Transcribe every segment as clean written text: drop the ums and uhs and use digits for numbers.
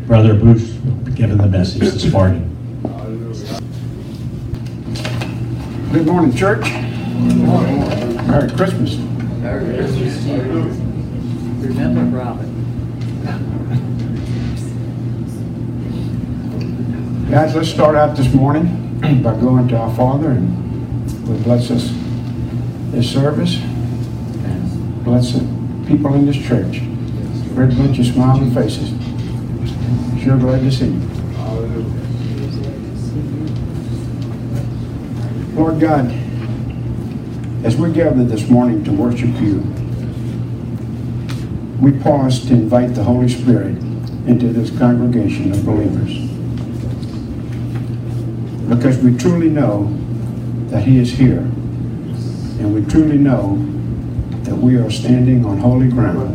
Brother Bruce will be giving the message this morning. Good morning, church. Good morning. Merry Christmas. Merry Christmas to you. Remember Robin. Guys, let's start out this morning by going to our Father, and we'll bless us this service and bless the people in this church. Great bunch of smiling faces. Sure glad to see you. Lord God, as we gather this morning to worship you, we pause to invite the Holy Spirit into this congregation of believers. Because we truly know that He is here, and we truly know that we are standing on holy ground.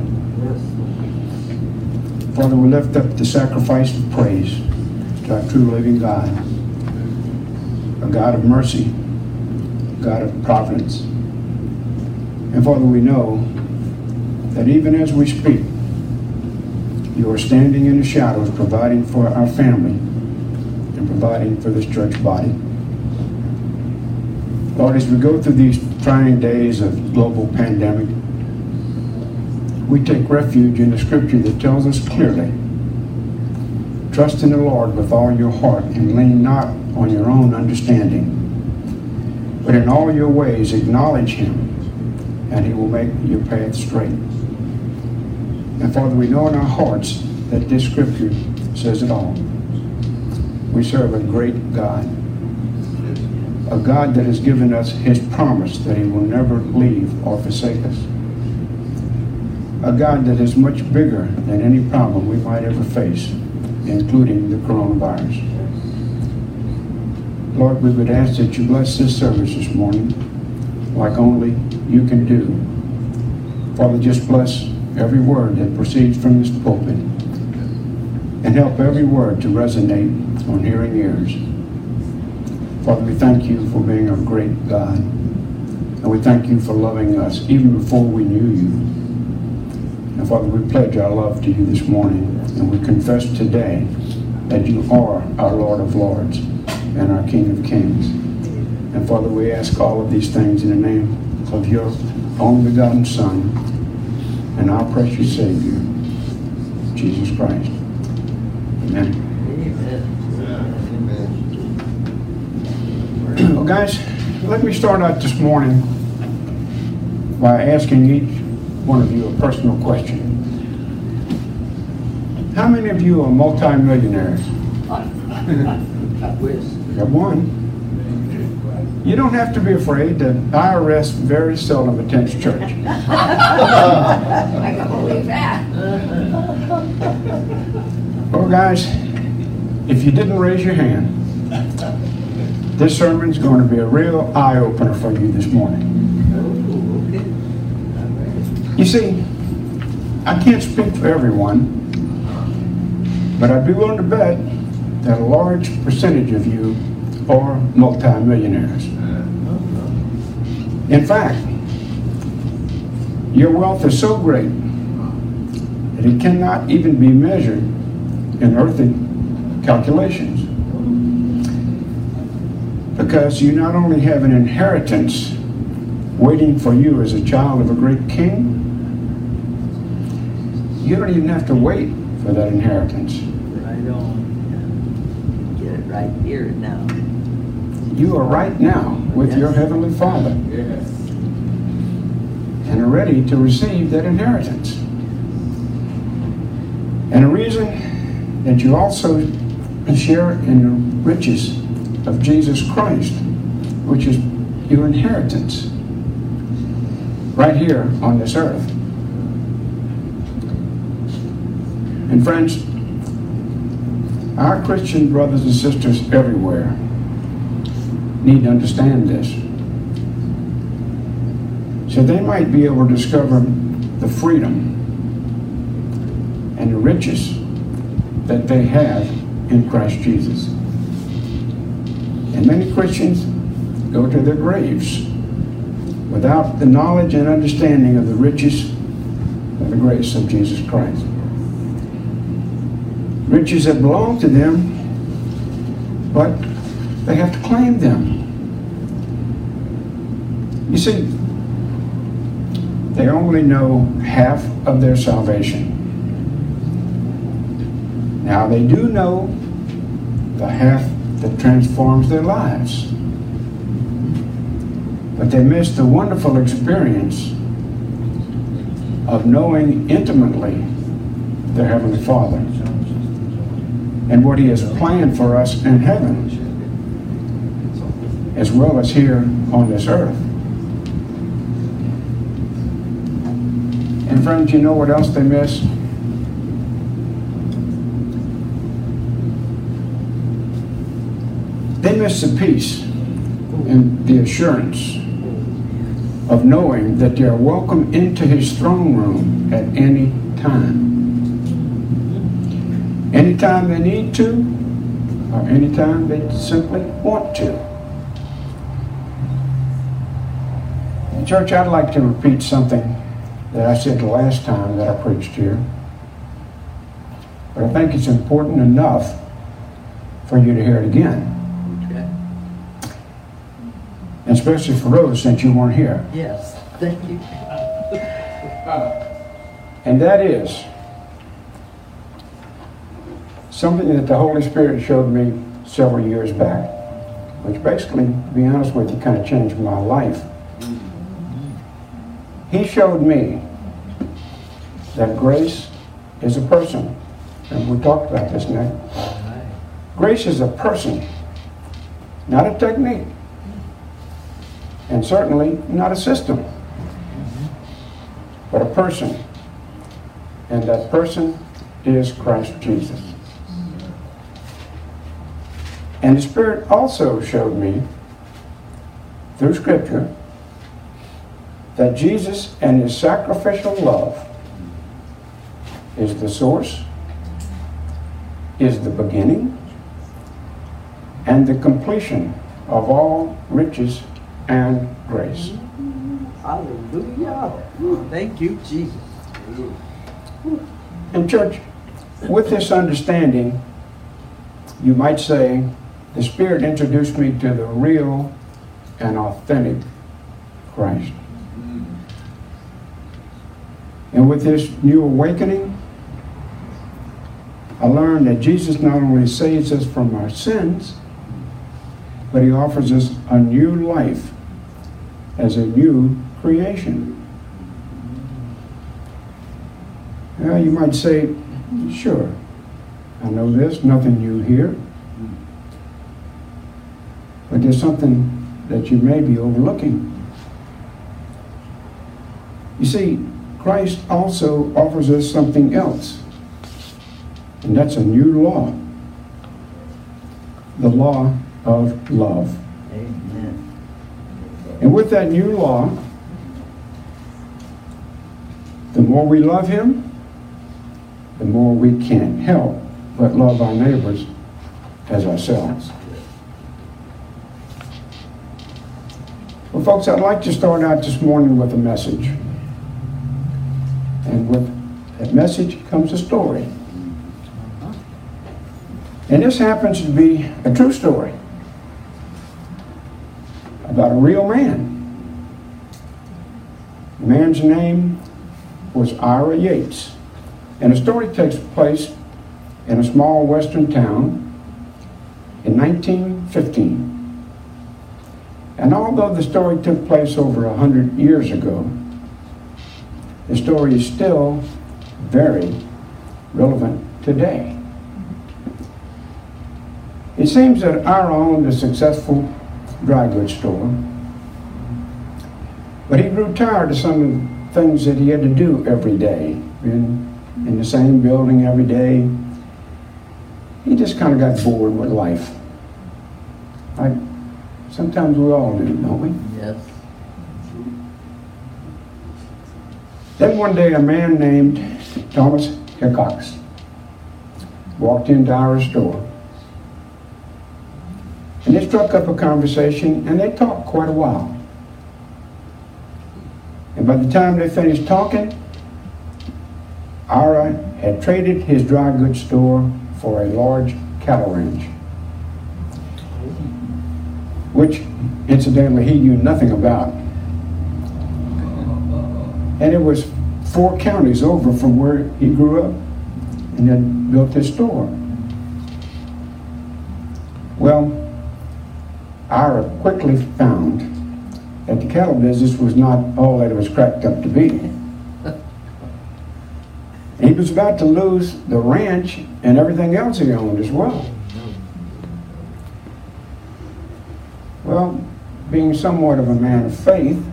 Father, we lift up the sacrifice of praise to our true living God, a God of mercy, a God of providence. And Father, we know that even as we speak, you are standing in the shadows providing for our family and providing for this church body. Lord, as we go through these trying days of global pandemic, we take refuge in the scripture that tells us clearly, trust in the Lord with all your heart and lean not on your own understanding, but in all your ways acknowledge Him, and He will make your path straight. And Father, we know in our hearts that this scripture says it all. We serve a great God, a God that has given us His promise that He will never leave or forsake us, a God that is much bigger than any problem we might ever face, including the coronavirus. Lord, we would ask that you bless this service this morning like only you can do. Father, just bless every word that proceeds from this pulpit and help every word to resonate on hearing ears. Father, we thank you for being a great God, and we thank you for loving us even before we knew you. And Father, we pledge our love to you this morning, and we confess today that you are our Lord of Lords and our King of Kings. And Father, we ask all of these things in the name of your only begotten Son and our precious Savior, Jesus Christ. Amen. Well, guys, let me start out this morning by asking each one of you a personal question. How many of you are multi-millionaires? Got one. You don't have to be afraid. The IRS very seldom attends church. I can believe that. Well, guys, if you didn't raise your hand, this sermon's going to be a real eye-opener for you this morning. You see, I can't speak for everyone, but I'd be willing to bet that a large percentage of you are multi-millionaires. In fact, your wealth is so great that it cannot even be measured in earthly calculations. Because you not only have an inheritance waiting for you as a child of a great king, you don't even have to wait for that inheritance. Right on. Get it right here and now. You are right now with your Heavenly Father and are ready to receive that inheritance. And a reason that you also share in the riches of Jesus Christ, which is your inheritance right here on this earth. And friends, our Christian brothers and sisters everywhere need to understand this, so they might be able to discover the freedom and the riches that they have in Christ Jesus. And many Christians go to their graves without the knowledge and understanding of the riches of the grace of Jesus Christ. Riches that belong to them, but they have to claim them. You see, they only know half of their salvation. Now they do know the half that transforms their lives. But they miss the wonderful experience of knowing intimately their Heavenly Father and what He has planned for us in heaven, as well as here on this earth. And friends, you know what else they miss? They miss the peace and the assurance of knowing that they are welcome into His throne room at any time. Anytime they need to, or anytime they simply want to. Church, I'd like to repeat something that I said the last time that I preached here. But I think it's important enough for you to hear it again. And especially for those since you weren't here. Yes, thank you. And that is something that the Holy Spirit showed me several years back, which basically, to be honest with you, kind of changed my life. He showed me that grace is a person. And we talked about this now. Grace is a person, not a technique. And certainly not a system, but a person. And that person is Christ Jesus. And the Spirit also showed me, through Scripture, that Jesus and His sacrificial love is the source, is the beginning, and the completion of all riches and grace. Hallelujah. Thank you, Jesus. And church, with this understanding, you might say, the Spirit introduced me to the real and authentic Christ. And with this new awakening, I learned that Jesus not only saves us from our sins, but He offers us a new life as a new creation. Now you might say, sure, I know this, nothing new here. But there's something that you may be overlooking. You see, Christ also offers us something else. And that's a new law. The law of love. Amen. And with that new law, the more we love Him, the more we can't help but love our neighbors as ourselves. Well, folks, I'd like to start out this morning with a message. And with that message comes a story. And this happens to be a true story about a real man. The man's name was Ira Yates. And the story takes place in a small western town in 1915. And although the story took place over 100 years ago, the story is still very relevant today. It seems that Ira owned a successful dry goods store, but he grew tired of some of the things that he had to do every day. In the same building every day, he just kind of got bored with life. Like sometimes we all do, don't we? Yes. Then one day a man named Thomas Hickox walked into our store. And they struck up a conversation and they talked quite a while. And by the time they finished talking, Ira had traded his dry goods store for a large cattle ranch, which incidentally he knew nothing about. And it was 4 counties over from where he grew up and had built his store. Well, Ira quickly found that the cattle business was not all that it was cracked up to be. He was about to lose the ranch and everything else he owned as well. Well, being somewhat of a man of faith,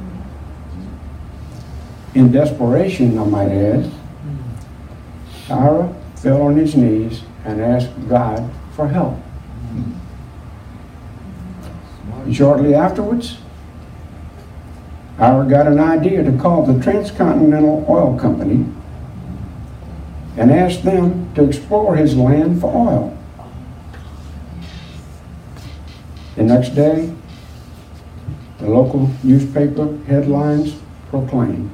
in desperation, I might add, Ira fell on his knees and asked God for help. And shortly afterwards, Ira got an idea to call the Transcontinental Oil Company and asked them to explore his land for oil. The next day, the local newspaper headlines proclaimed,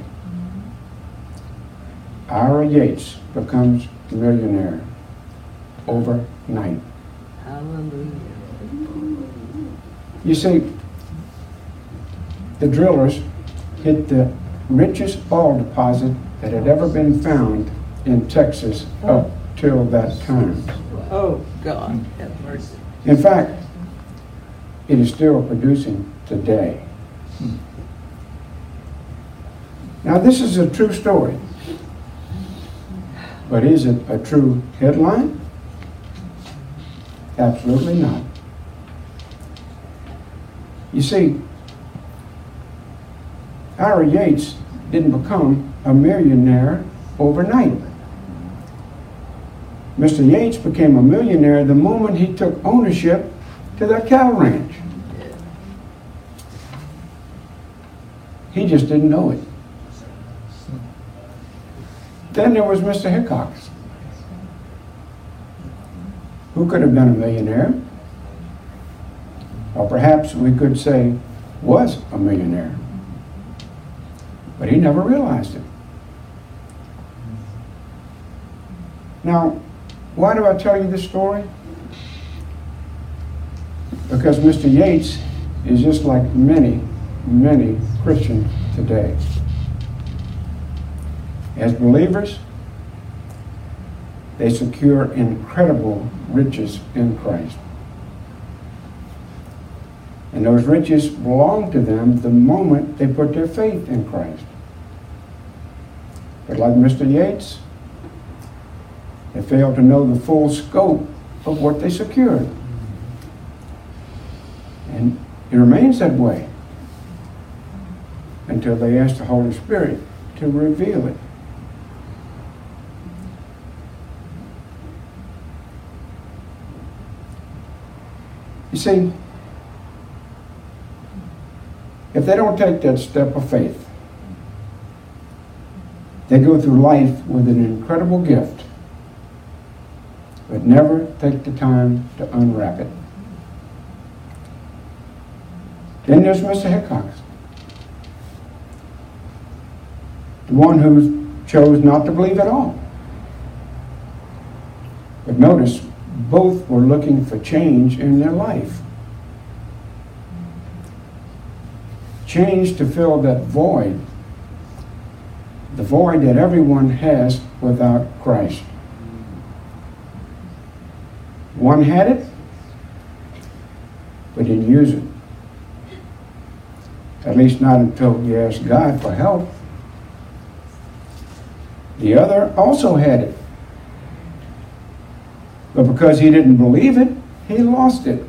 Ira Yates becomes a millionaire overnight. Hallelujah. You see, the drillers hit the richest oil deposit that had ever been found in Texas up till that time. Oh, God, have mercy. In fact, it is still producing today. Now, this is a true story. But is it a true headline? Absolutely not. You see, Ira Yates didn't become a millionaire overnight. Mr. Yates became a millionaire the moment he took ownership to that cattle ranch. He just didn't know it. Then there was Mr. Hickox, who could have been a millionaire, or perhaps we could say was a millionaire, but he never realized it. Now, why do I tell you this story? Because Mr. Yates is just like many, many Christians today. As believers, they secure incredible riches in Christ. And those riches belong to them the moment they put their faith in Christ. But like Mr. Yates, they fail to know the full scope of what they secured. And it remains that way until they ask the Holy Spirit to reveal it. You see, if they don't take that step of faith, they go through life with an incredible gift, but never take the time to unwrap it. Then there's Mr. Hickox, the one who chose not to believe at all. But notice, both were looking for change in their life. Change to fill that void, the void that everyone has without Christ. One had it, but didn't use it. At least not until he asked God for help. The other also had it, but because he didn't believe it, he lost it.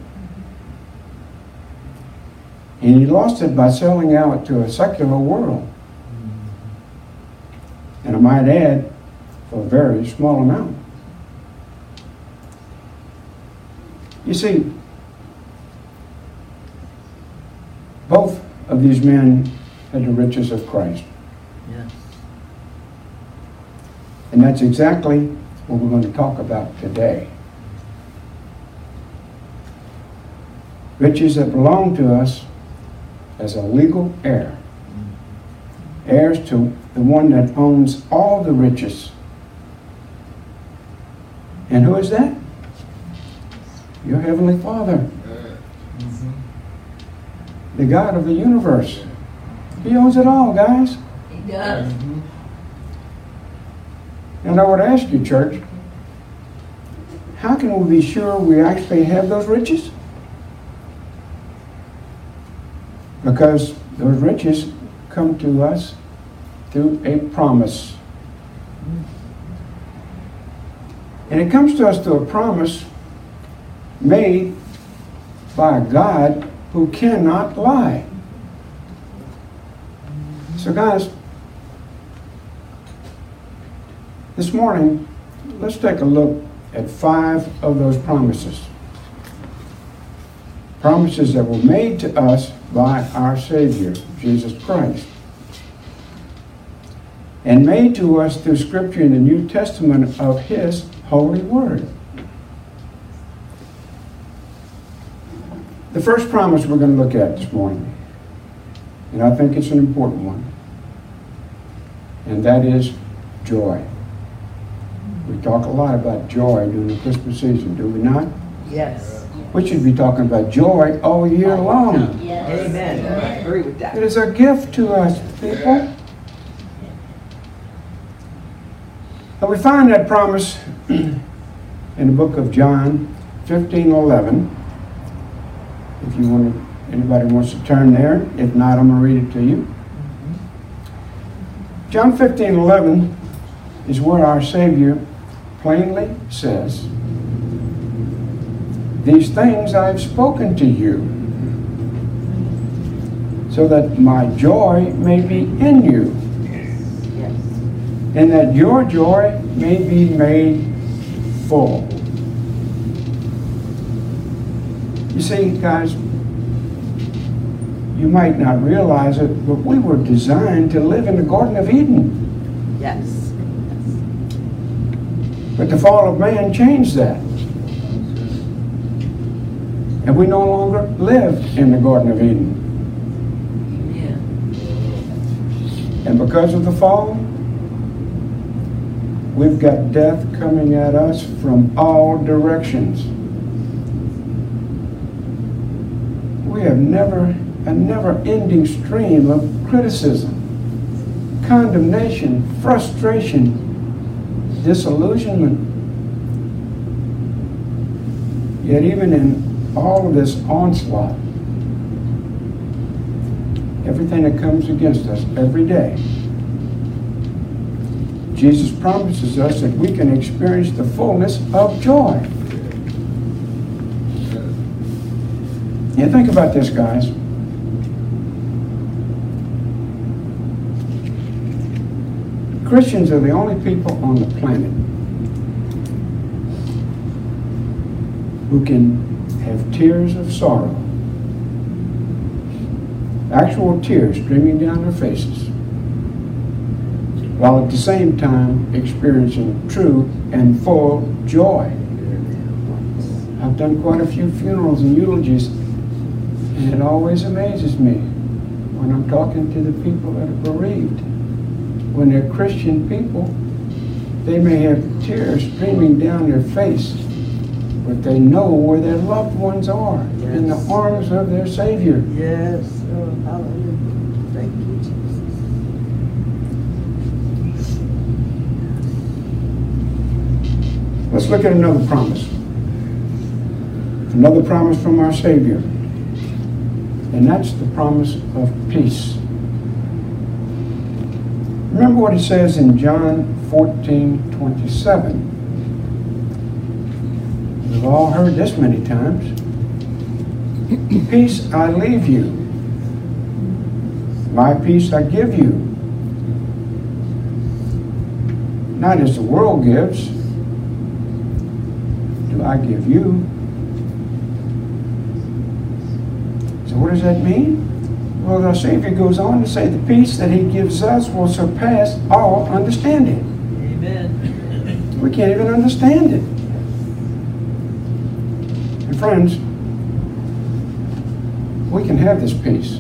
And he lost it by selling out to a secular world. And I might add, for a very small amount. You see, both of these men had the riches of Christ. Yes. And that's exactly what we're going to talk about today. Riches that belong to us as a legal heir. Heirs to the one that owns all the riches. And who is that? your Heavenly Father, the God of the universe. He owns it all, guys. He does. And I would ask you, church, how can we be sure we actually have those riches? Because those riches come to us through a promise. And it comes to us through a promise made by a God who cannot lie. So guys, this morning, let's take a look at 5 of those promises. Promises that were made to us by our Savior, Jesus Christ. And made to us through Scripture in the New Testament of His Holy Word. The first promise we're going to look at this morning, and I think it's an important one, and that is joy. We talk a lot about joy during the Christmas season, do we not? Yes. We should be talking about joy all year long. Yes. Amen. I agree with that. It is a gift to us, people. And we find that promise in the book of John 15:11. If you want to, anybody wants to turn there. If not, I'm going to read it to you. John 15:11 is where our Savior plainly says, "These things I have spoken to you, so that my joy may be in you, and that your joy may be made full." You see, guys, you might not realize it, but we were designed to live in the Garden of Eden. Yes. But the fall of man changed that. And we no longer live in the Garden of Eden. Yeah. And because of the fall, we've got death coming at us from all directions. We have a never-ending stream of criticism, condemnation, frustration, disillusionment. Yet even in all of this onslaught, everything that comes against us every day, Jesus promises us that we can experience the fullness of joy. You think about this, guys. Christians are the only people on the planet who can have tears of sorrow, actual tears streaming down their faces, while at the same time experiencing true and full joy. I've done quite a few funerals and eulogies, and it always amazes me when I'm talking to the people that are bereaved. When they're Christian people, they may have tears streaming down their face, but they know where their loved ones are, in the arms of their Savior. Yes. Oh, hallelujah. Thank you, Jesus. Let's look at another promise. Another promise from our Savior. And that's the promise of peace. Remember what it says in John 14:27. We've all heard this many times. "Peace I leave you. My peace I give you. Not as the world gives, do I give you." So what does that mean? Well, our Savior goes on to say the peace that He gives us will surpass all understanding. Amen. We can't even understand it. And friends, we can have this peace.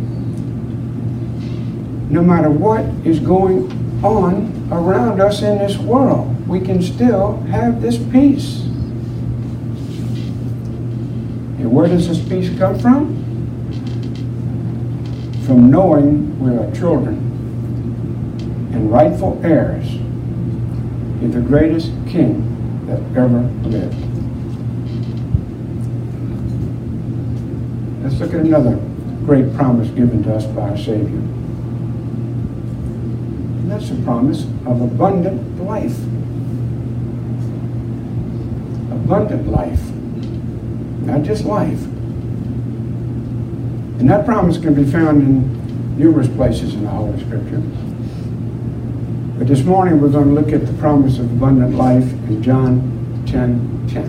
No matter what is going on around us in this world, we can still have this peace. And where does this peace come from? From knowing we are children and rightful heirs of the greatest king that ever lived. Let's look at another great promise given to us by our Savior. And that's the promise of abundant life. Abundant life. Not just life. And that promise can be found in numerous places in the Holy Scripture. But this morning we're going to look at the promise of abundant life in John 10:10.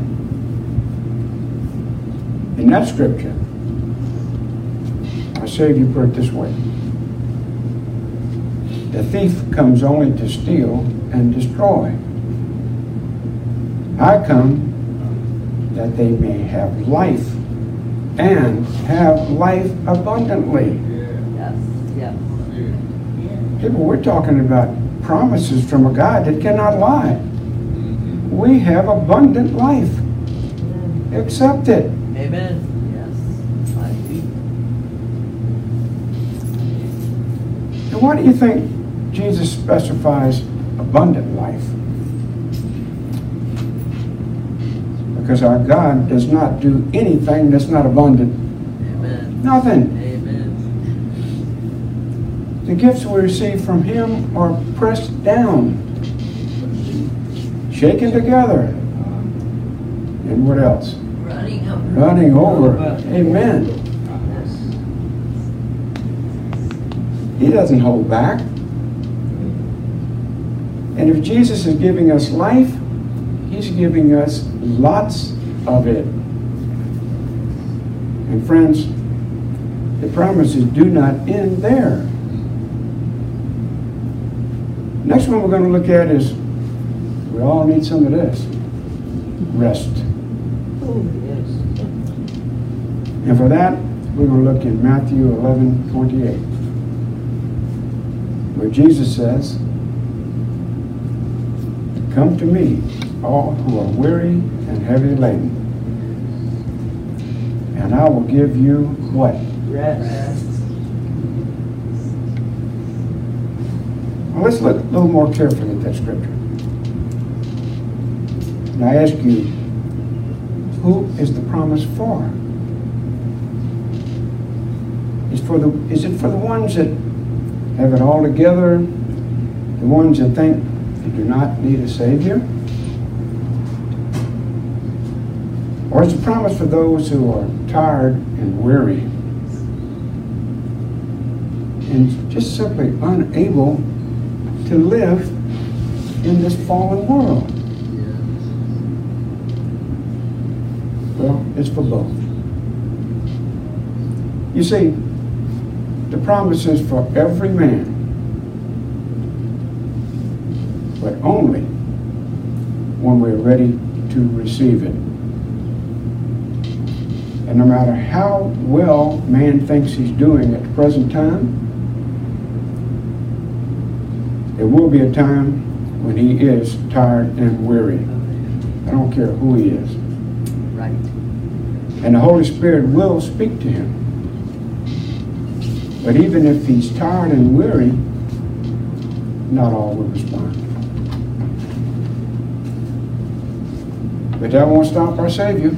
In that scripture, our Savior put it this way: the thief comes only to steal and destroy. I come that they may have life and have life abundantly. Yes, yes. People, we're talking about promises from a God that cannot lie. We have abundant life. Accept it. Amen. Yes. I agree. And why do you think Jesus specifies abundant life? Because our God does not do anything that's not abundant. Amen. Nothing. Amen. The gifts we receive from Him are pressed down, shaken together, and what else? Running up. Running over. Amen. Yes. He doesn't hold back. And if Jesus is giving us life, He's giving us lots of it. And friends, the promises do not end there. Next one we're going to look at is, we all need some of this. Rest. Oh, yes. And for that, we're going to look in Matthew 11:28, where Jesus says, "Come to me, all who are weary and heavy laden, and I will give you" what? Rest. Well, let's look a little more carefully at that scripture. And I ask you, who is the promise for? Is it for the ones that have it all together, the ones that think they do not need a Savior? Or is the promise for those who are tired and weary and just simply unable to live in this fallen world? Well, it's for both. You see, the promise is for every man, but only when we're ready to receive it. And no matter how well man thinks he's doing at the present time, there will be a time when he is tired and weary. I don't care who he is. Right. And the Holy Spirit will speak to him. But even if he's tired and weary, not all will respond. But that won't stop our Savior.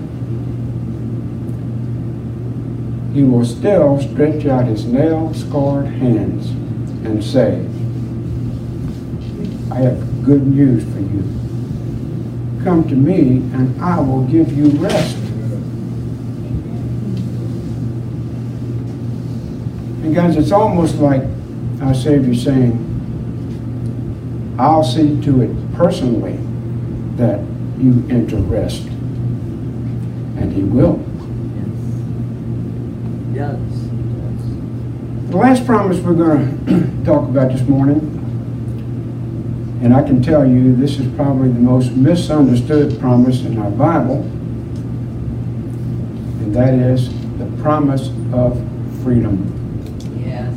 He will still stretch out his nail-scarred hands and say, "I have good news for you. Come to me and I will give you rest." And guys, it's almost like our Savior saying, "I'll see to it personally that you enter rest." And He will. Yes. The last promise we're going to talk about this morning, and I can tell you this is probably the most misunderstood promise in our Bible, and that is the promise of freedom. Yes.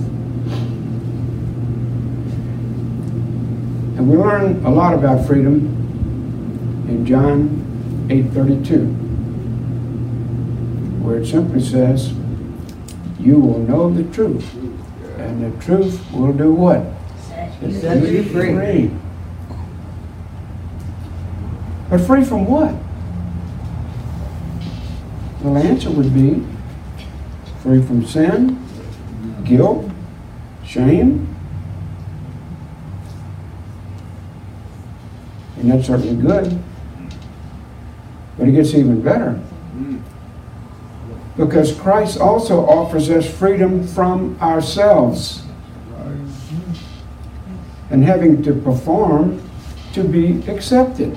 And we learn a lot about freedom in John 8:32, where it simply says, you will know the truth, and the truth will do what? Set you free. But free from what? Well, the answer would be free from sin, guilt, shame. And that's certainly good. But it gets even better. Because Christ also offers us freedom from ourselves. And having to perform to be accepted.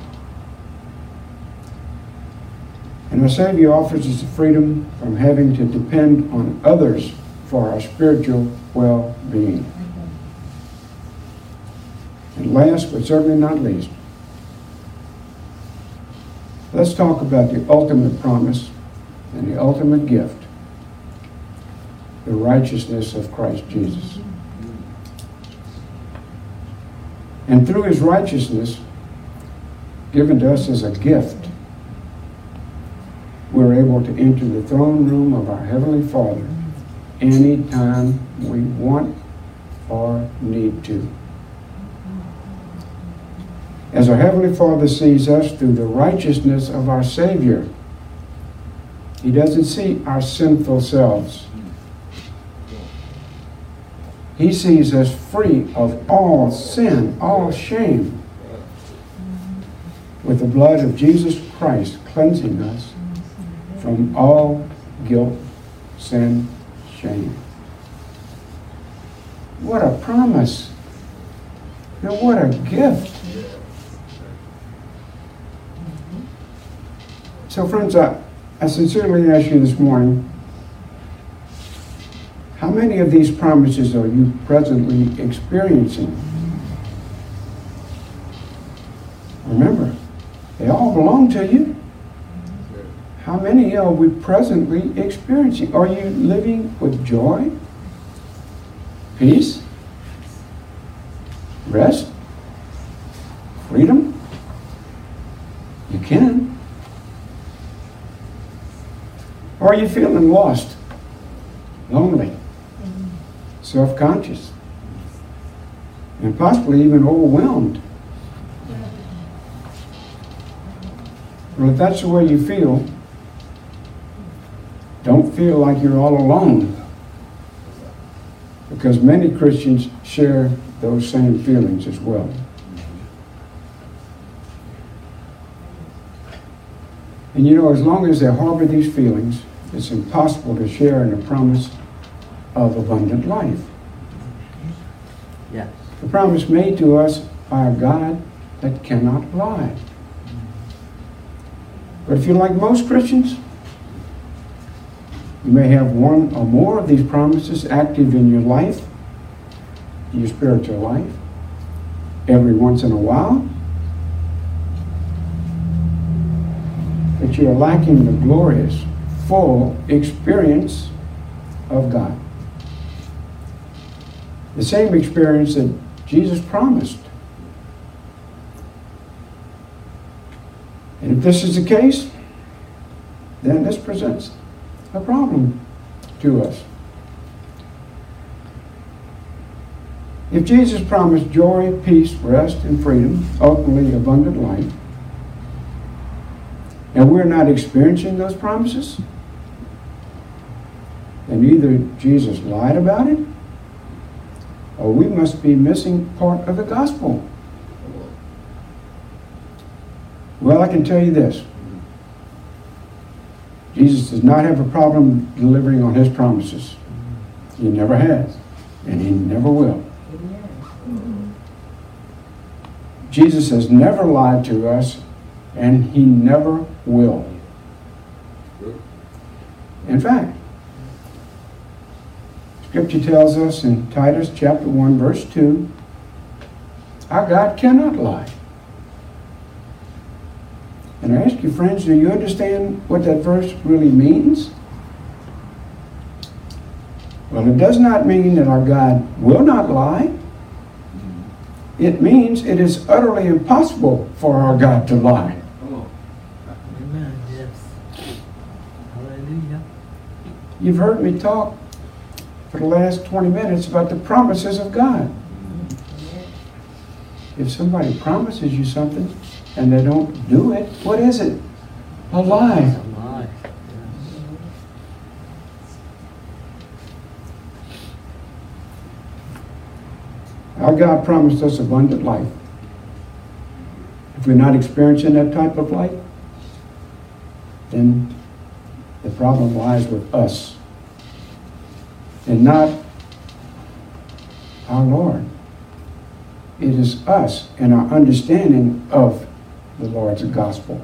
And the Savior offers us the freedom from having to depend on others for our spiritual well-being. And last, but certainly not least, let's talk about the ultimate promise and the ultimate gift, the righteousness of Christ Jesus. And through his righteousness, given to us as a gift, we're able to enter the throne room of our Heavenly Father anytime we want or need to. As our Heavenly Father sees us through the righteousness of our Savior, he doesn't see our sinful selves. He sees us free of all sin, all shame, with the blood of Jesus Christ cleansing us from all guilt, sin, shame. What a promise. And what a gift. So friends, I sincerely ask you this morning, how many of these promises are you presently experiencing? Remember, they all belong to you. How many are we presently experiencing? Are you living with joy, peace, rest, freedom? You can. Or are you feeling lost, lonely, self-conscious, and possibly even overwhelmed? Well, if that's the way you feel, don't feel like you're all alone, because many Christians share those same feelings as well. And you know, as long as they harbor these feelings, it's impossible to share in the promise of abundant life. Yes. The promise made to us by a God that cannot lie. But if you're like most Christians, you may have one or more of these promises active in your life, your spiritual life, every once in a while. But you're lacking the glorious, full experience of God. The same experience that Jesus promised. And if this is the case, then this presents a problem to us. If Jesus promised joy, peace, rest, and freedom, ultimately abundant life, and we're not experiencing those promises, then either Jesus lied about it, or we must be missing part of the gospel. Well, I can tell you this. Jesus does not have a problem delivering on his promises. He never has, and he never will. Jesus has never lied to us, and he never will. In fact, Scripture tells us in Titus chapter 1, verse 2, our God cannot lie. And I ask you, friends, do you understand what that verse really means? Well, it does not mean that our God will not lie. It means it is utterly impossible for our God to lie. Amen. Yes. Hallelujah. You've heard me talk for the last 20 minutes about the promises of God. If somebody promises you something and they don't do it, what is it? A lie. Our God promised us abundant life. If we're not experiencing that type of life, then the problem lies with us and not our Lord. It is us and our understanding of the Lord's gospel.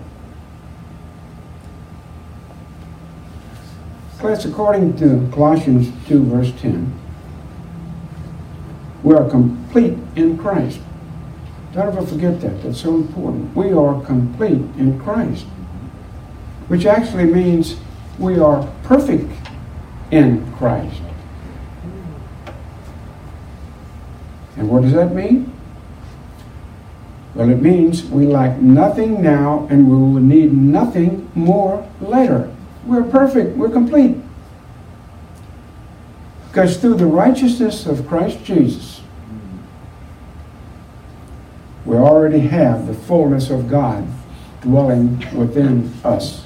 Class, according to Colossians 2, verse 10, we are complete in Christ. Don't ever forget that. That's so important. We are complete in Christ, which actually means we are perfect in Christ. And what does that mean? Well, it means we lack nothing now and we will need nothing more later. We're perfect. We're complete. Because through the righteousness of Christ Jesus, we already have the fullness of God dwelling within us.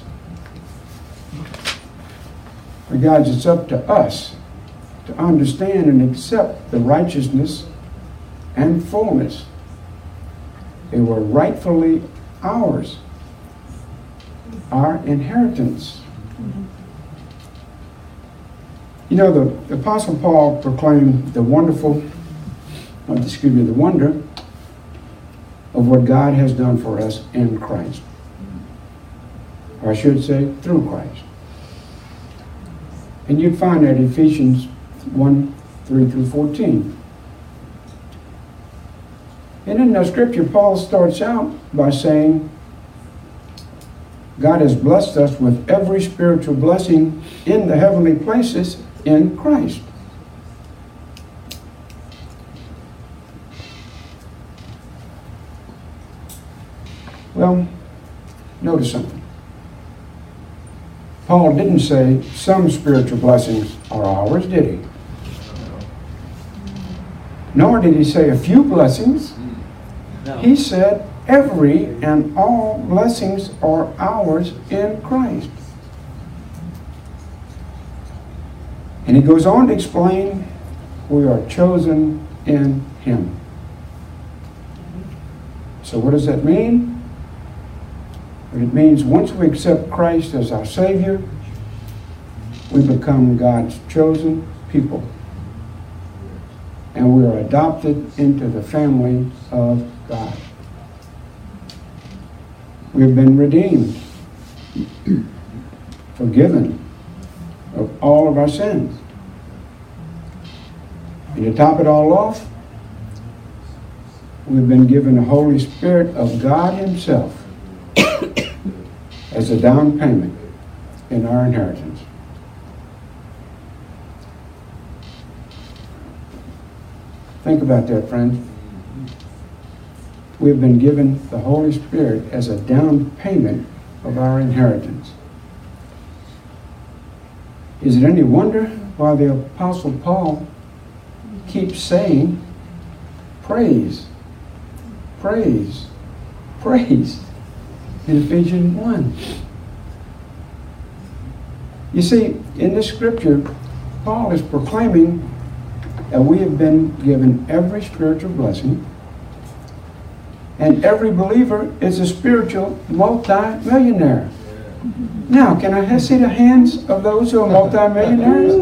But guys, it's up to us to understand and accept the righteousness and fullness. They were rightfully ours, our inheritance. You know, the Apostle Paul proclaimed the wonder of what God has done for us in Christ. Or I should say, through Christ. And you'd find that Ephesians 1, 3 through 14. And in the scripture, Paul starts out by saying, God has blessed us with every spiritual blessing in the heavenly places in Christ. Well, notice something. Paul didn't say some spiritual blessings are ours, did he? Nor did he say a few blessings. No. He said every and all blessings are ours in Christ. And he goes on to explain we are chosen in him. So what does that mean? Well, it means once we accept Christ as our Savior, we become God's chosen people. And we are adopted into the family of God. We've been redeemed, forgiven of all of our sins. And to top it all off, we've been given the Holy Spirit of God Himself as a down payment in our inheritance. Think about that, friends. We've been given the Holy Spirit as a down payment of our inheritance. Is it any wonder why the Apostle Paul keeps saying, praise, praise, praise in Ephesians 1? You see, in this scripture, Paul is proclaiming that we have been given every spiritual blessing, and every believer is a spiritual multi-millionaire. Now, can I see the hands of those who are multi-millionaires?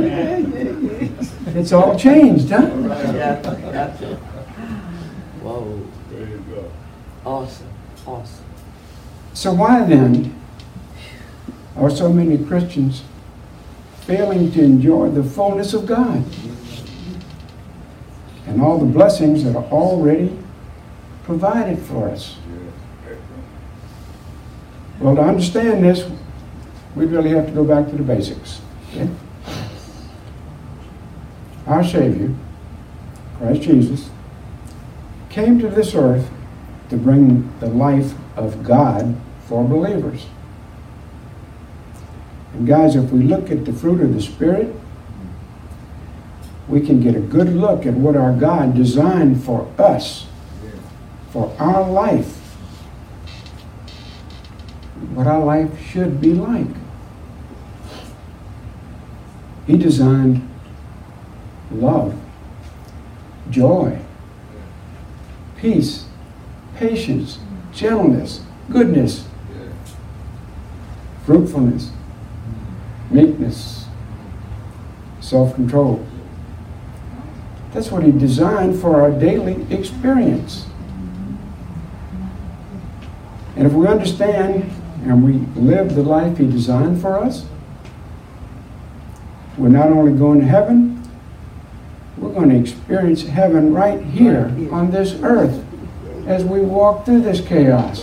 It's all changed, huh? Whoa. There you go. Awesome. Awesome. So why then are so many Christians failing to enjoy the fullness of God and all the blessings that are already provided for us? Well, to understand this, we really have to go back to the basics. Okay? Our Savior, Christ Jesus, came to this earth to bring the life of God for believers. And guys, if we look at the fruit of the Spirit, we can get a good look at what our God designed for us, for our life, what our life should be like. He designed love, joy, peace, patience, gentleness, goodness, fruitfulness, meekness, self-control. That's what He designed for our daily experience. And if we understand and we live the life He designed for us, we're not only going to heaven, we're going to experience heaven right here on this earth as we walk through this chaos.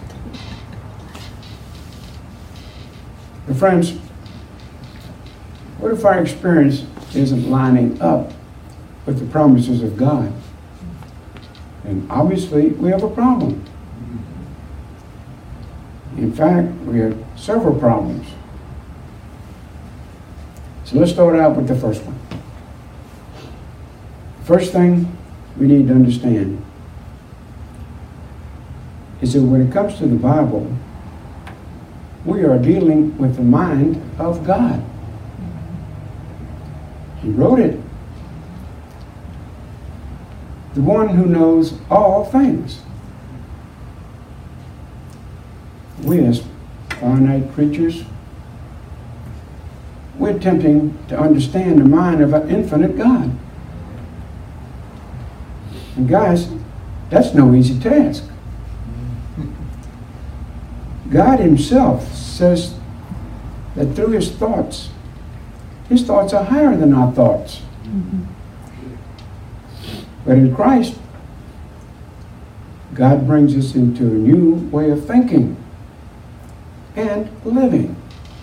But friends, what if our experience isn't lining up with the promises of God? And obviously we have a problem. In fact, we have several problems. So let's start out with the first one. First thing we need to understand is that when it comes to the Bible, we are dealing with the mind of God. He wrote it. The one who knows all things. We as finite creatures, we're attempting to understand the mind of an infinite God. And guys, that's no easy task. God Himself says that through His thoughts are higher than our thoughts. But in Christ, God brings us into a new way of thinking and living.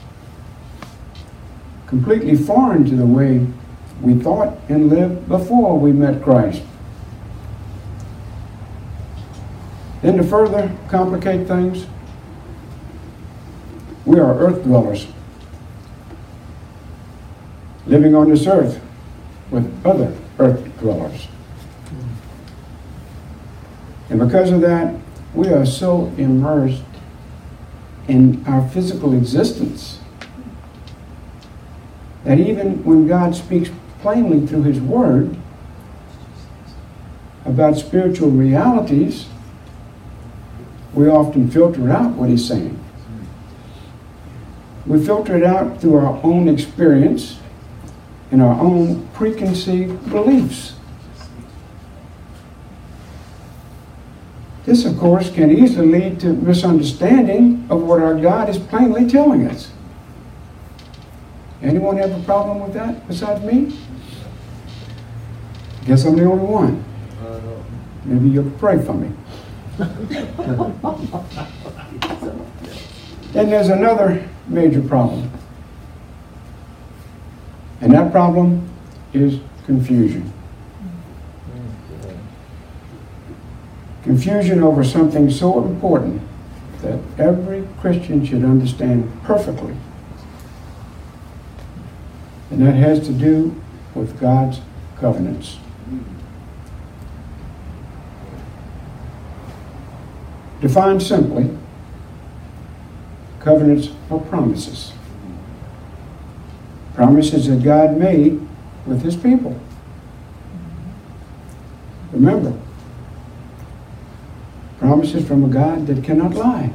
Completely foreign to the way we thought and lived before we met Christ. Then to further complicate things, we are earth dwellers, living on this earth with other earth dwellers. And because of that, we are so immersed in our physical existence that even when God speaks plainly through His Word about spiritual realities, we often filter out what He's saying. We filter it out through our own experience and our own preconceived beliefs. This, of course, can easily lead to misunderstanding of what our God is plainly telling us. Anyone have a problem with that besides me? I guess I'm the only one. Maybe you'll pray for me. Then there's another major problem. And that problem is confusion. Confusion over something so important that every Christian should understand perfectly. And that has to do with God's covenants. Defined simply, covenants are promises. Promises that God made with His people. Remember, promises from a God that cannot lie.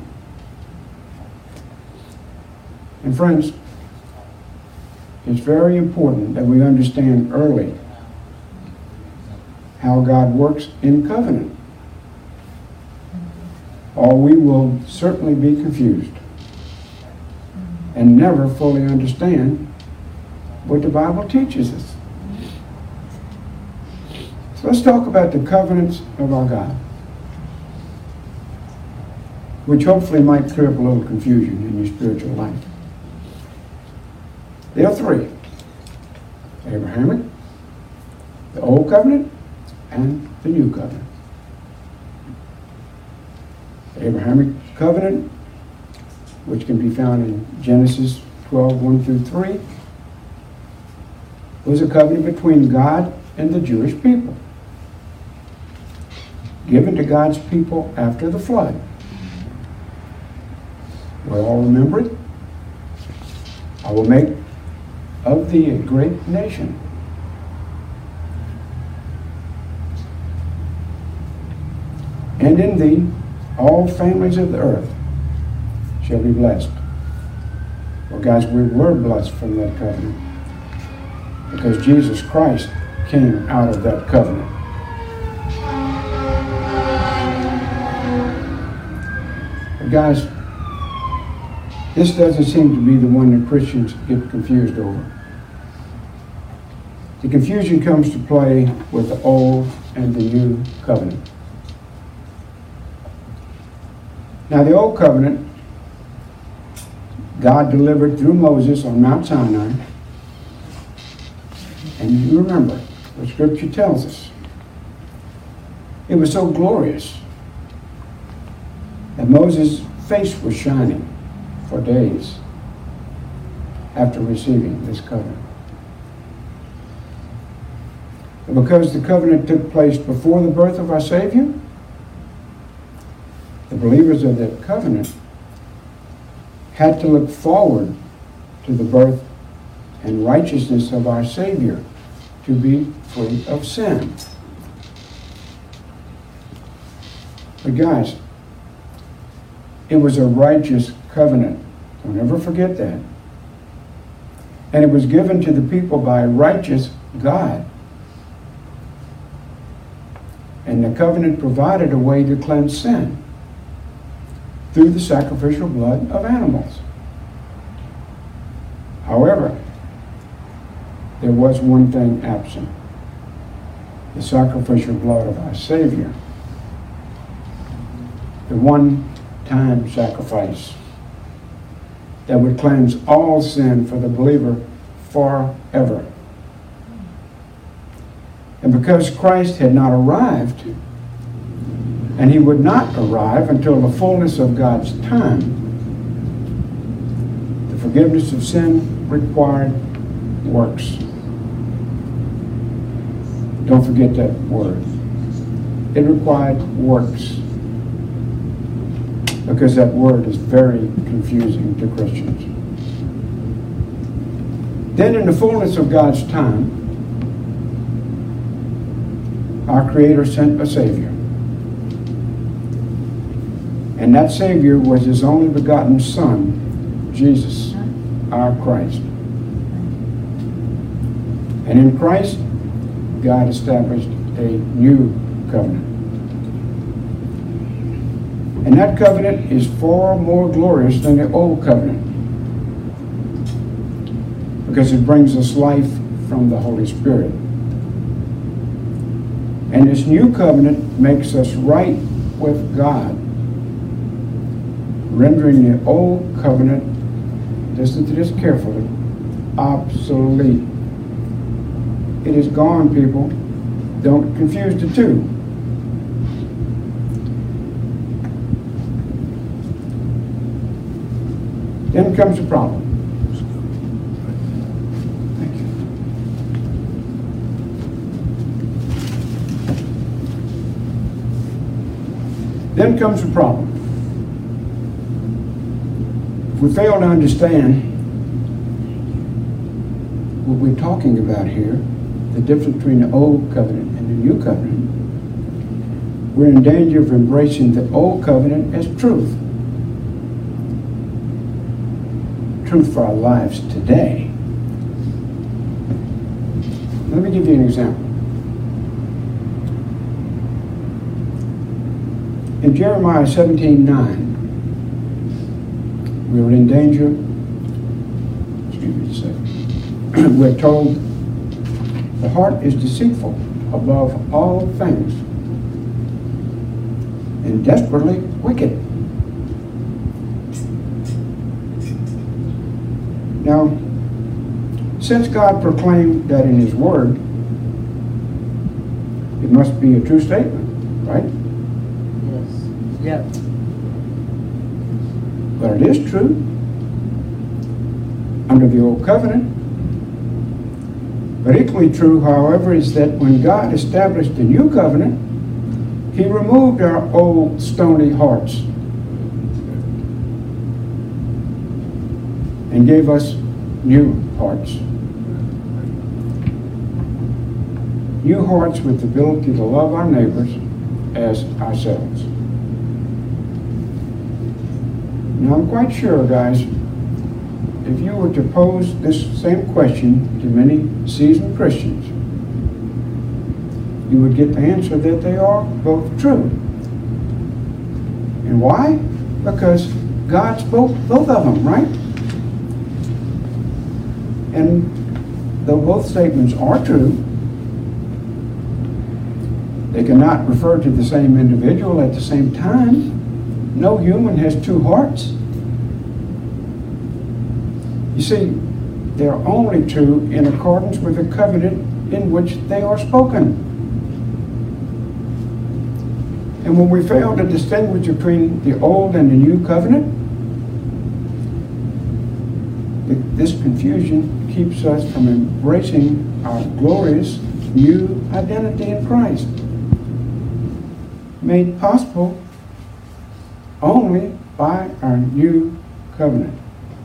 And friends, it's very important that we understand early how God works in covenant, or we will certainly be confused and never fully understand what the Bible teaches us. So let's talk about the covenants of our God, which hopefully might clear up a little confusion in your spiritual life. There are three: Abrahamic, the Old Covenant, and the New Covenant. The Abrahamic Covenant, which can be found in Genesis 12, 1 through 3, was a covenant between God and the Jewish people, given to God's people after the flood. We all remember it. I will make of thee a great nation. And in thee all families of the earth shall be blessed. Well, guys, we were blessed from that covenant because Jesus Christ came out of that covenant. But guys, this doesn't seem to be the one that Christians get confused over. The confusion comes to play with the Old and the New Covenant. Now, the Old Covenant, God delivered through Moses on Mount Sinai. And you remember what Scripture tells us. It was so glorious that Moses' face was shining for days after receiving this covenant. And because the covenant took place before the birth of our Savior, the believers of that covenant had to look forward to the birth and righteousness of our Savior to be free of sin. But guys, it was a righteous covenant. Don't ever forget that. And it was given to the people by a righteous God. And the covenant provided a way to cleanse sin through the sacrificial blood of animals. However, there was one thing absent: the sacrificial blood of our Savior. The one-time sacrifice that would cleanse all sin for the believer forever. And because Christ had not arrived, and he would not arrive until the fullness of God's time, the forgiveness of sin required works. Don't forget that word. It required works, because that word is very confusing to Christians. Then in the fullness of God's time, our Creator sent a Savior. And that Savior was His only begotten Son, Jesus, our Christ. And in Christ, God established a new covenant. And that covenant is far more glorious than the old covenant, because it brings us life from the Holy Spirit. And this new covenant makes us right with God, rendering the old covenant, listen to this carefully, obsolete. It is gone, people. Don't confuse the two. Then comes the problem. Thank you. Then comes the problem. If we fail to understand what we're talking about here, the difference between the old covenant and the new covenant, we're in danger of embracing the old covenant as truth. Truth for our lives today. Let me give you an example. In Jeremiah 17:9, we were in danger. Excuse me a second. We're told the heart is deceitful above all things and desperately wicked. Now, since God proclaimed that in His Word, it must be a true statement, right? Yes. But it is true. under the old covenant. But equally true, however, is that when God established the new covenant, He removed our old stony hearts and gave us new hearts. New hearts with the ability to love our neighbors as ourselves. Now, I'm quite sure, guys, if you were to pose this same question to many seasoned Christians, you would get the answer that they are both true. And why? Because God spoke both of them, right? And though both statements are true, they cannot refer to the same individual at the same time. No human has two hearts. You see, they are only true in accordance with the covenant in which they are spoken. And when we fail to distinguish between the old and the new covenant, this confusion keeps us from embracing our glorious new identity in Christ, made possible only by our new covenant.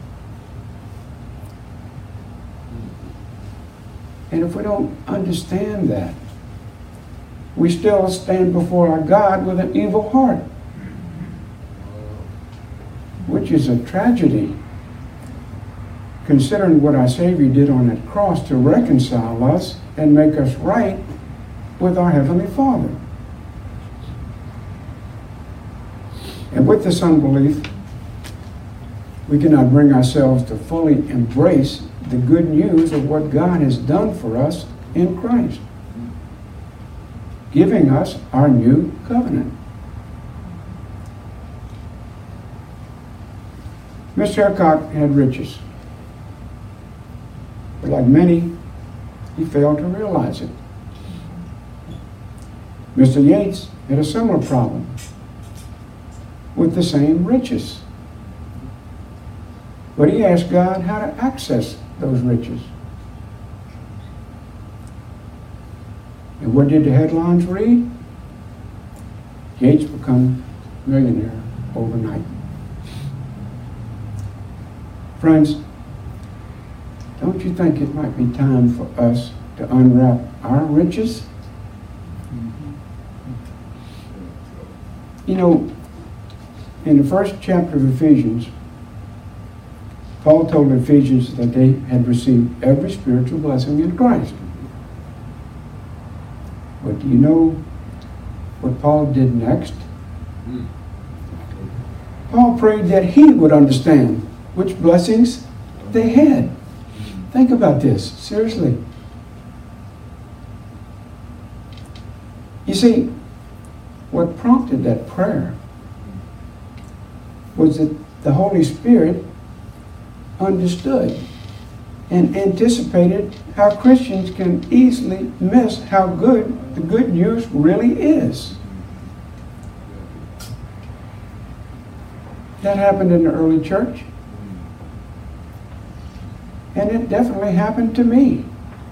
And if we don't understand that, we still stand before our God with an evil heart, which is a tragedy, considering what our Savior did on that cross to reconcile us and make us right with our Heavenly Father. And with this unbelief, we cannot bring ourselves to fully embrace the good news of what God has done for us in Christ, giving us our new covenant. Mr. Ercott had riches, but like many, he failed to realize it. Mr. Yates had a similar problem with the same riches, but he asked God how to access those riches. And what did the headlines read? Yates become millionaire overnight. Friends, don't you think it might be time for us to unwrap our riches? You know, in the first chapter of Ephesians, Paul told the Ephesians that they had received every spiritual blessing in Christ. But do you know what Paul did next? Paul prayed that he would understand which blessings they had. Think about this, seriously. You see, what prompted that prayer was that the Holy Spirit understood and anticipated how Christians can easily miss how good the good news really is. That happened in the early church. And it definitely happened to me.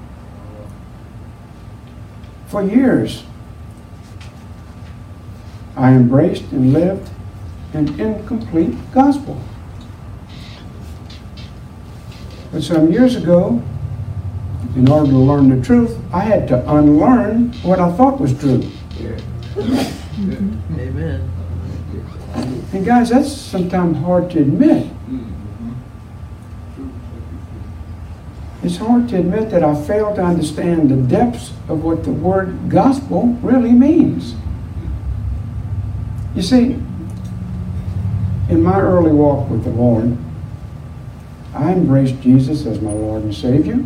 For years, I embraced and lived an incomplete gospel. But some years ago, in order to learn the truth, I had to unlearn what I thought was true. Amen. And guys, that's sometimes hard to admit. It's hard to admit that I failed to understand the depths of what the word gospel really means. You see, in my early walk with the Lord, I embraced Jesus as my Lord and Savior.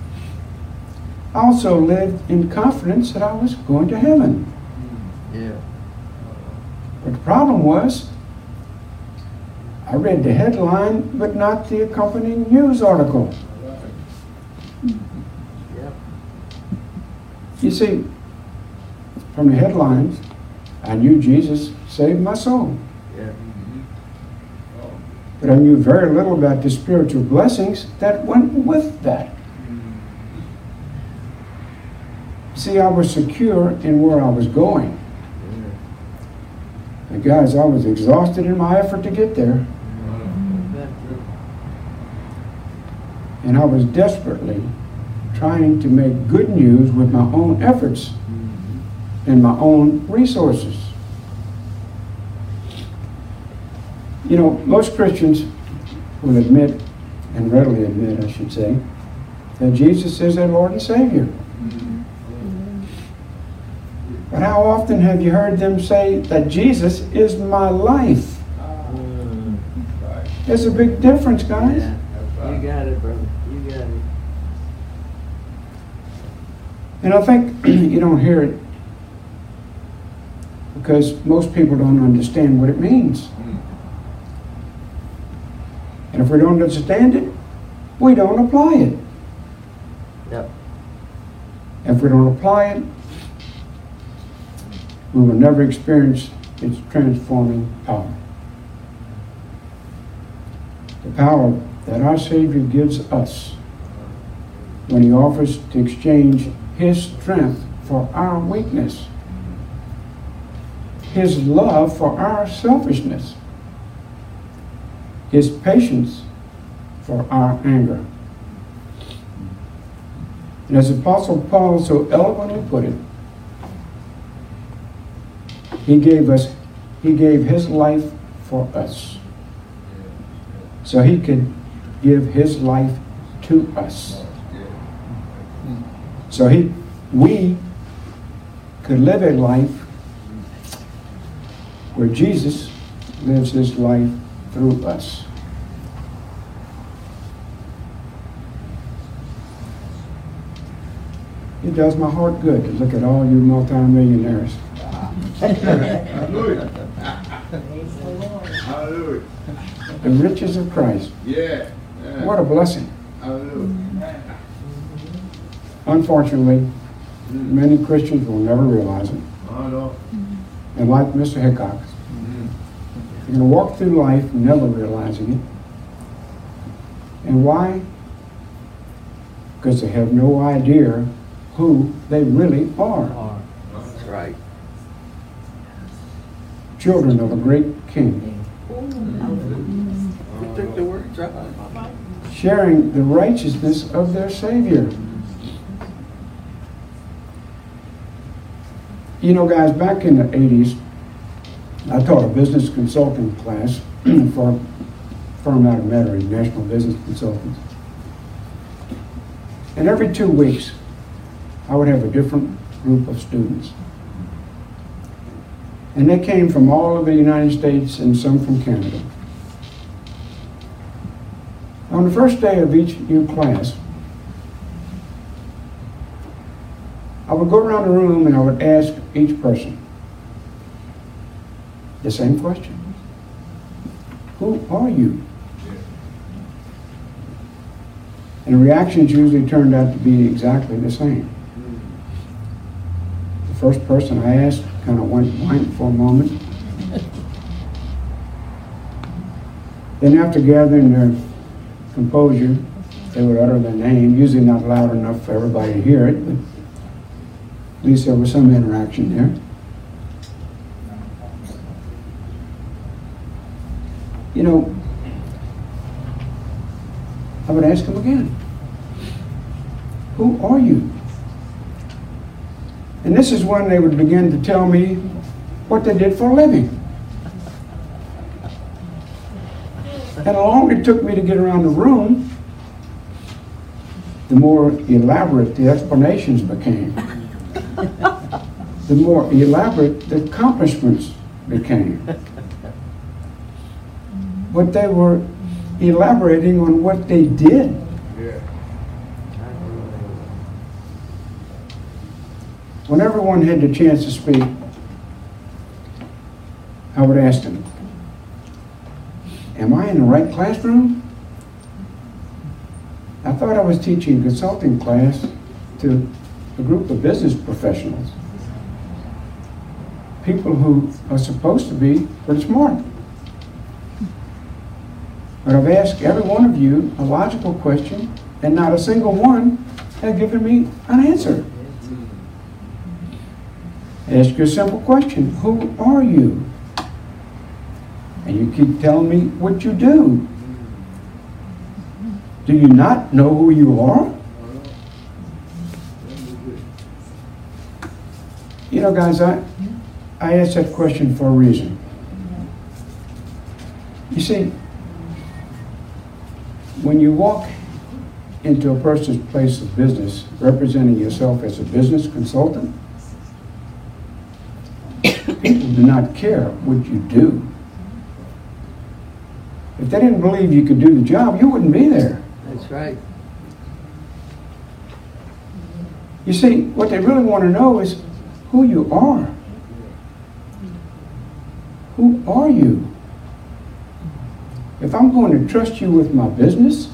I also lived in confidence that I was going to heaven. Yeah. But the problem was, I read the headline, but not the accompanying news article. Yep. You see, from the headlines, I knew Jesus saved my soul. Yeah. But I knew very little about the spiritual blessings that went with that. See, I was secure in where I was going. And guys, I was exhausted in my effort to get there. And I was desperately trying to make good news with my own efforts and my own resources. You know, most Christians will admit, and readily admit, I should say, that Jesus is their Lord and Savior. But how often have you heard them say that Jesus is my life? There's a big difference, guys. Yeah. You got it, brother. You got it. And I think you don't hear it because most people don't understand what it means. And if we don't understand it, we don't apply it. Yep. If we don't apply it, we will never experience its transforming power. The power that our Savior gives us when He offers to exchange His strength for our weakness, His love for our selfishness, His patience for our anger. And as Apostle Paul so eloquently put it, He gave His life for us, so He could give His life to us. So we could live a life where Jesus lives His life through us. It does my heart good to look at all you multimillionaires. Hallelujah. Hallelujah. The riches of Christ. Yeah. What a blessing. Hallelujah. Unfortunately, many Christians will never realize it. I know. And like Mr. Hickok, you're going to walk through life never realizing it. And why? Because they have no idea who they really are. That's right. Children of a great King, You took the words right out of my mouth. sharing the righteousness of their Savior. You know, guys, back in the 80s, I taught a business consulting class for a firm out of Metairie, National Business Consultants. And every 2 weeks, I would have a different group of students. And they came from all over the United States and some from Canada. On the first day of each new class, I would go around the room and I would ask each person the same question. Who are you? And the reactions usually turned out to be exactly the same. The first person I asked kind of went blank for a moment. Then after gathering their composure, they would utter their name, usually not loud enough for everybody to hear it, but at least there was some interaction there. You know, I would ask them again, who are you? And this is when they would begin to tell me what they did for a living. And the longer it took me to get around the room, the more elaborate the explanations became. The more elaborate the accomplishments became. But they were elaborating on what they did. Yeah. When everyone had the chance to speak, I would ask them, am I in the right classroom? I thought I was teaching a consulting class to a group of business professionals. People who are supposed to be pretty smart. But I've asked every one of you a logical question, and not a single one has given me an answer. Ask you a simple question. Who are you? And you keep telling me what you do. Do you not know who you are? You know, guys, I asked that question for a reason. You see, when you walk into a person's place of business, representing yourself as a business consultant, people do not care what you do. If they didn't believe you could do the job, you wouldn't be there. That's right. You see, what they really want to know is who you are. Who are you? If I'm going to trust you with my business,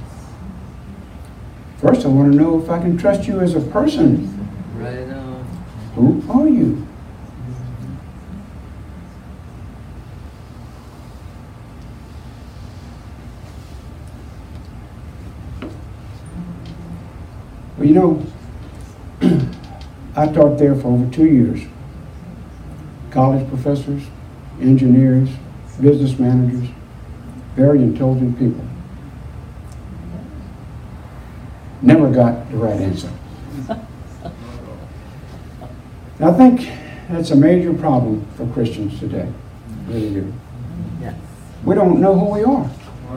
first I want to know if I can trust you as a person. Right on. Who are you? Well, you know, I taught there for over 2 years. College professors, engineers, business managers, very intelligent people. Never got the right answer. And I think that's a major problem for Christians today. Really do. Yes. We don't know who we are.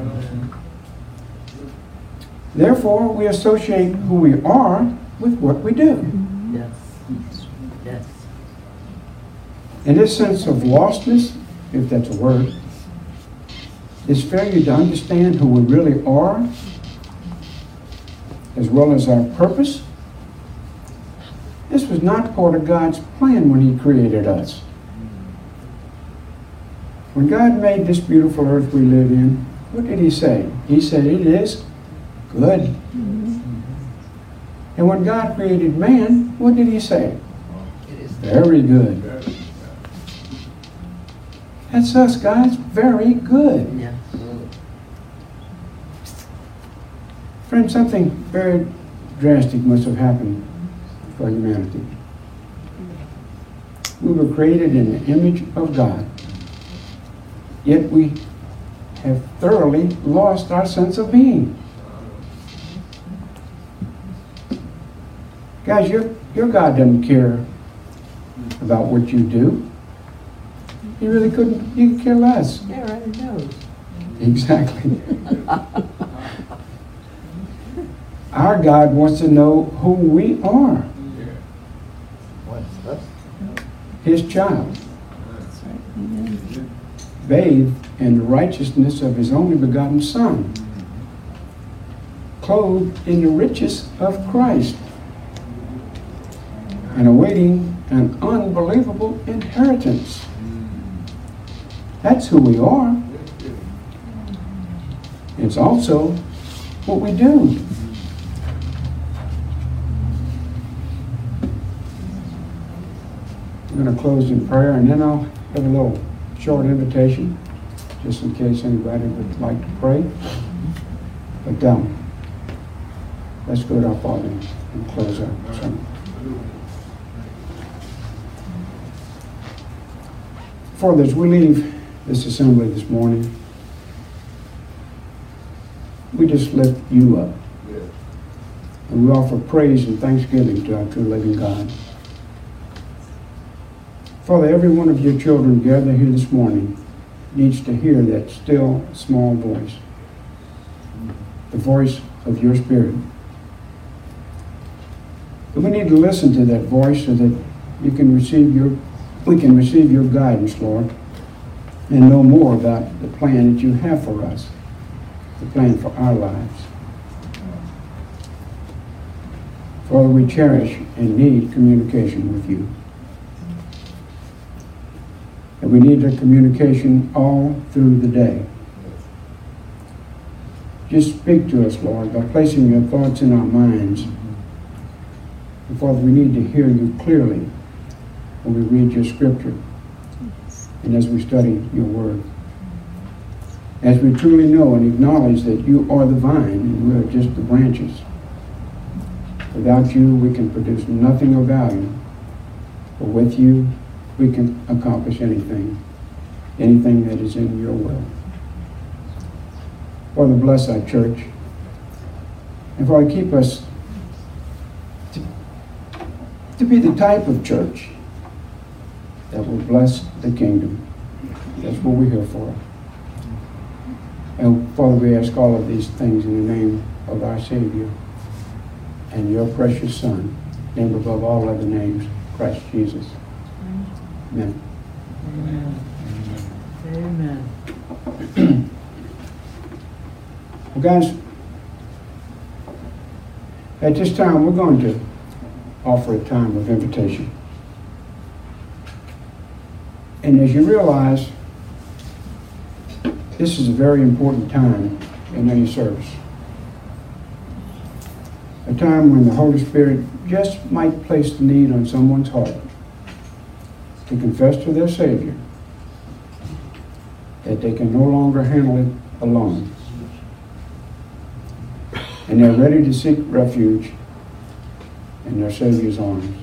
Therefore, we associate who we are with what we do. Yes. Yes. And this sense of lostness, if that's a word, this failure to understand who we really are, as well as our purpose, this was not part of God's plan when He created us. When God made this beautiful earth we live in, what did He say? He said, it is good. And when God created man, what did He say? It is Very good. That's us, guys. Very good. Yeah. Friend, something very drastic must have happened for humanity. We were created in the image of God, yet we have thoroughly lost our sense of being. Guys, your God doesn't care about what you do. He really couldn't. He could care less. Yeah, right. It knows. Exactly. Our God wants to know who we are. What's us? His child. Bathed in the righteousness of His only begotten Son. Clothed in the riches of Christ. And awaiting an unbelievable inheritance. That's who we are. It's also what we do. I'm going to close in prayer, and then I'll have a little short invitation, just in case anybody would like to pray. But let's go to our Father and close our sermon. Father, as we leave this assembly this morning, we just lift you up. And we offer praise and thanksgiving to our true living God. Father, every one of your children gathered here this morning needs to hear that still small voice, the voice of your Spirit. But we need to listen to that voice so that we can receive your guidance, Lord, and know more about the plan that you have for us, the plan for our lives. Father, we cherish and need communication with you. And we need a communication all through the day. Just speak to us, Lord, by placing your thoughts in our minds. And Father, we need to hear you clearly when we read your scripture and as we study your word. as we truly know and acknowledge that you are the vine and we are just the branches. Without you, we can produce nothing of value. But with you, we can accomplish anything that is in your will. Father, bless our church. And Father, keep us to be the type of church that will bless the kingdom. That's what we're here for. And Father, we ask all of these things in the name of our Savior and your precious Son, named above all other names, Christ Jesus. Amen. Amen. Amen. Well, guys, at this time, we're going to offer a time of invitation. And as you realize, this is a very important time in any service. A time when the Holy Spirit just might place the need on someone's heart to confess to their Savior that they can no longer handle it alone. And they're ready to seek refuge in their Savior's arms.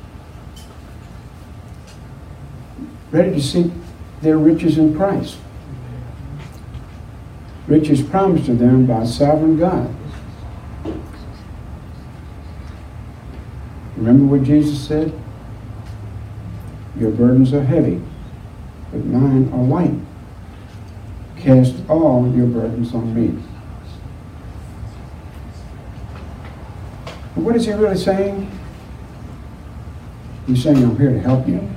Ready to seek their riches in Christ. Riches promised to them by sovereign God. Remember what Jesus said? Your burdens are heavy, but mine are light. Cast all your burdens on me. And what is he really saying? He's saying, I'm here to help you.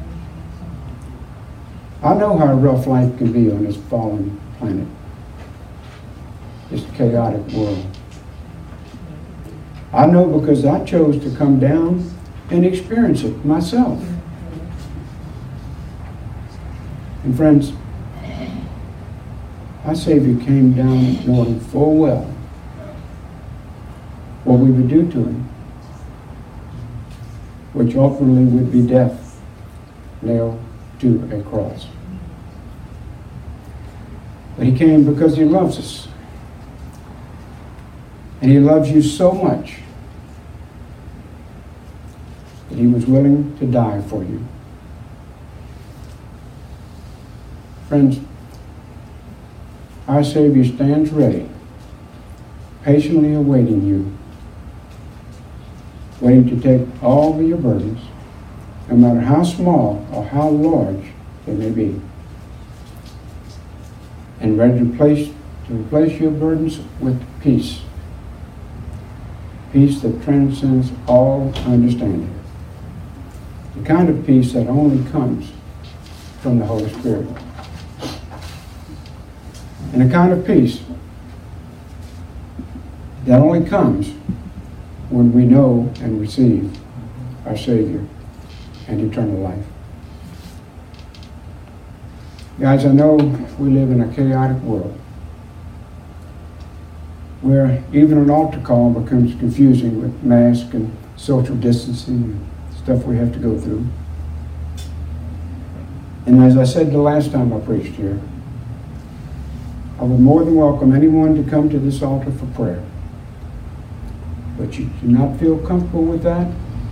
I know how rough life can be on this fallen planet, this chaotic world. I know because I chose to come down and experience it myself. And friends, our Savior came down knowing full well what we would do to him, which ultimately would be death nailed to a cross. But he came because he loves us. And he loves you so much that he was willing to die for you. Friends, our Savior stands ready, patiently awaiting you, waiting to take all of your burdens, no matter how small or how large they may be, and ready to replace your burdens with peace. Peace that transcends all understanding. The kind of peace that only comes from the Holy Spirit. And the kind of peace that only comes when we know and receive our Savior and eternal life. Guys, I know we live in a chaotic world where even an altar call becomes confusing with masks and social distancing and stuff we have to go through. And as I said the last time I preached here, I would more than welcome anyone to come to this altar for prayer. But you do not feel comfortable with that,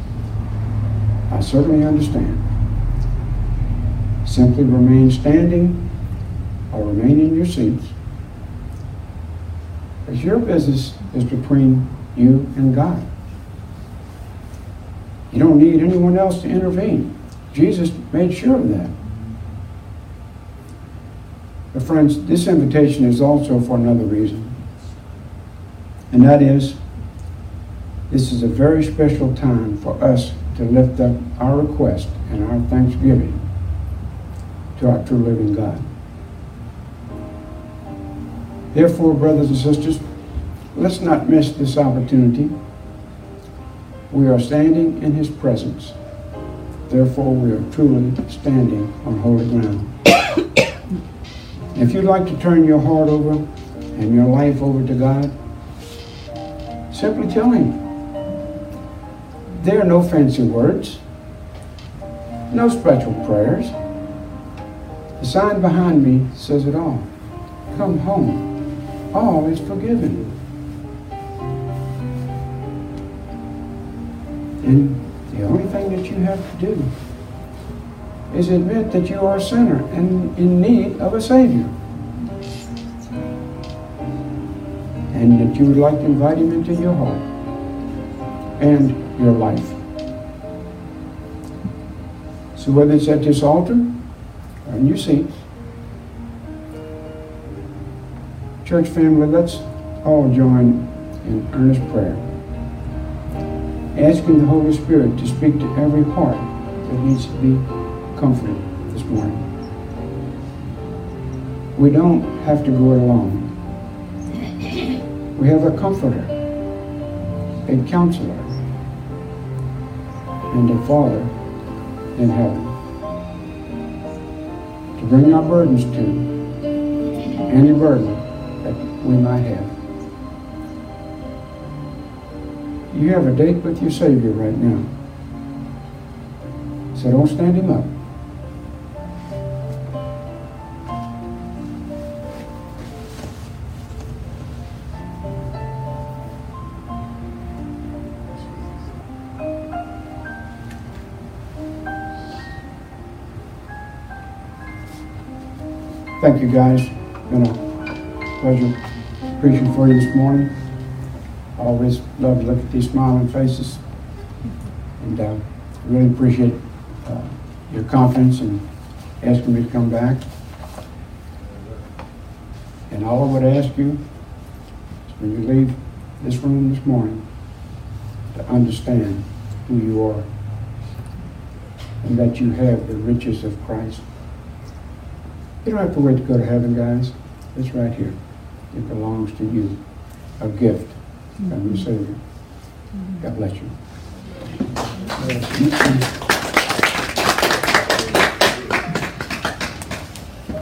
I certainly understand. Simply remain standing or remain in your seats. Because your business is between you and God. You don't need anyone else to intervene. Jesus made sure of that. But friends, this invitation is also for another reason. And that is, this is a very special time for us to lift up our request and our thanksgiving to our true living God. Therefore, brothers and sisters, let's not miss this opportunity. We are standing in his presence. Therefore, we are truly standing on holy ground. If you'd like to turn your heart over and your life over to God, simply tell him. There are no fancy words, no special prayers. The sign behind me says it all. come home. All is forgiven. And the only thing that you have to do is admit that you are a sinner and in need of a Savior. And that you would like to invite Him into your heart and your life. So whether it's at this altar or in your seat, church family, let's all join in earnest prayer, asking the Holy Spirit to speak to every heart that needs to be comforted this morning. We don't have to go it alone. We have a comforter, a counselor, and a Father in heaven to bring our burdens to, any burden that we might have. You have a date with your Savior right now, so don't stand Him up. Thank you, guys. It's been a pleasure preaching for you this morning. I always love to look at these smiling faces, and really appreciate your confidence in asking me to come back. And all I would ask you is when you leave this room this morning to understand who you are and that you have the riches of Christ. You don't have to wait to go to heaven, guys. It's right here. It belongs to you. A gift from your Savior. God bless you.